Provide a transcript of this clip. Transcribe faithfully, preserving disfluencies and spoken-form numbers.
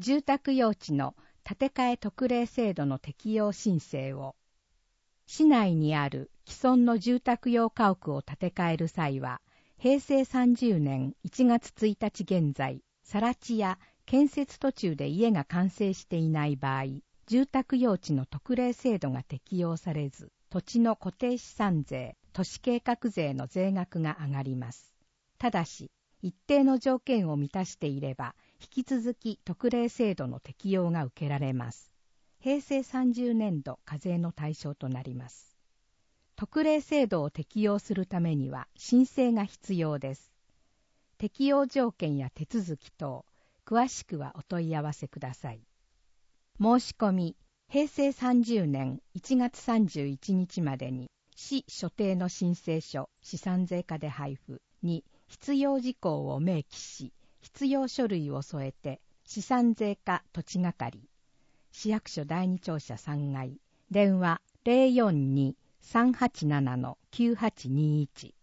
住宅用地の建て替え特例制度の適用申請を、市内にある既存の住宅用家屋を建て替える際は、へいせいさんじゅうねんいちがつついたち現在、更地や建設途中で家が完成していない場合、住宅用地の特例制度が適用されず、土地の固定資産税、都市計画税の税額が上がります。ただし、一定の条件を満たしていれば、引き続き特例制度の適用が受けられます。へいせいさんじゅうねんど課税の対象となります。特例制度を適用するためには申請が必要です。適用条件や手続き等、詳しくはお問い合わせください。申し込み、へいせいさんじゅうねんいちがつさんじゅういちにちまでに、市所定の申請書、資産税課で配布に必要事項を明記し、必要書類を添えて、資産税課土地係、市役所だいに庁舎さんがい、電話 ゼロよんに さんはちなな きゅうはちにいち